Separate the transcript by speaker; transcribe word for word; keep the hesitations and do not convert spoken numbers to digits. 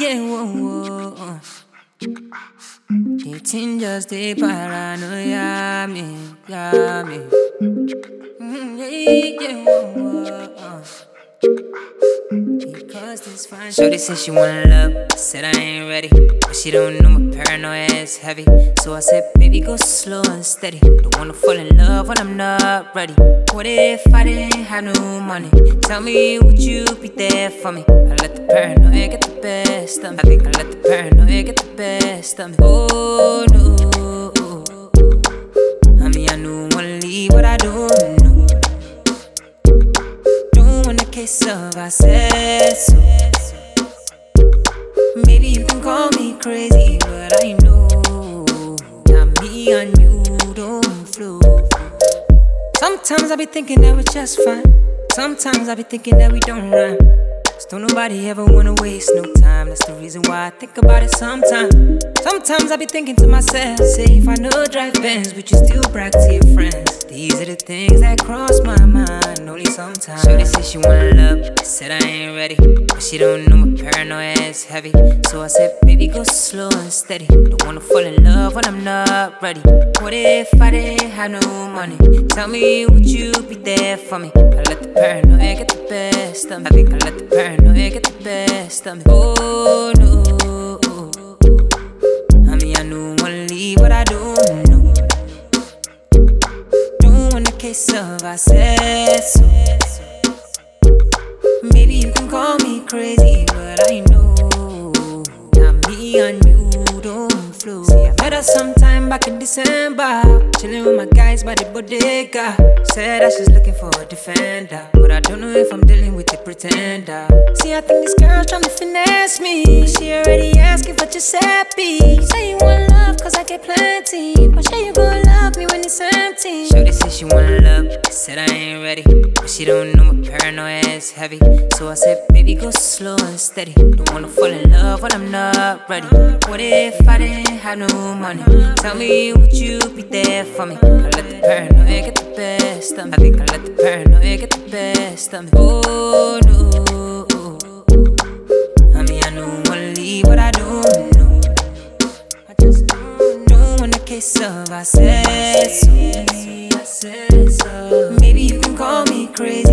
Speaker 1: yeah, whoa, whoa. Cheating just a paranoia, me, yeah, me. Mm, yeah, yeah, whoa, whoa. Because this fine. Shorty said she wanna love, said I ain't ready, but she don't know my paranoia is heavy. So I said, baby, go slow and steady. Don't wanna fall in love when I'm not ready. What if I didn't have no money? Tell me, would you be there for me? I let the paranoia get the best of me. I think I let the paranoia get the best of me. Oh no, I mean I know I wanna leave, but I don't know. Don't want a case of I said so. Maybe you can call me crazy, but I know not me and you don't flow. Sometimes I be thinking that we're just fine. Sometimes I be thinking that we don't rhyme. Cause don't nobody ever wanna waste no time. That's the reason why I think about it sometimes. Sometimes I be thinking to myself, say if I know drive Benz, would you still brag to your friends? These are the things that cross my mind, only sometimes. Shorty said she wanna love, said I ain't ready, but she don't know my paranoia is heavy. So I said, baby, go slow and steady. Don't wanna fall in love when I'm not ready. What if I didn't have no money? Tell me, would you be there for me? I let the paranoia get the best of me. I think I let the paranoia get the best of me. Oh no, I mean I know I wanna leave, but I don't know. Don't want a case of I said so. Maybe you can call me crazy, but I know not me and you don't flow. See, I met her sometime back in December, chilling with my guys by the bodega. Said that she's looking for a defender, but I don't know if I'm dealing with a pretender. See, I think this girl's trying to finesse me, but she already asking for Giuseppe. Say you want love cause I get plenty, but sure you gonna love me when it's empty. Shorty said she wanna love, said I ain't ready, but she don't know my paranoia is heavy. So I said, baby, go slow and steady. Don't wanna fall in love when I'm not ready. What if I didn't have no money? Tell me, would you be there for me? I let the paranoia get the best of me. I think I let the paranoia get the best of me. Oh no, I mean I know I wanna leave, but I don't know. I just don't, don't want a case of I said so. Maybe you can call me crazy.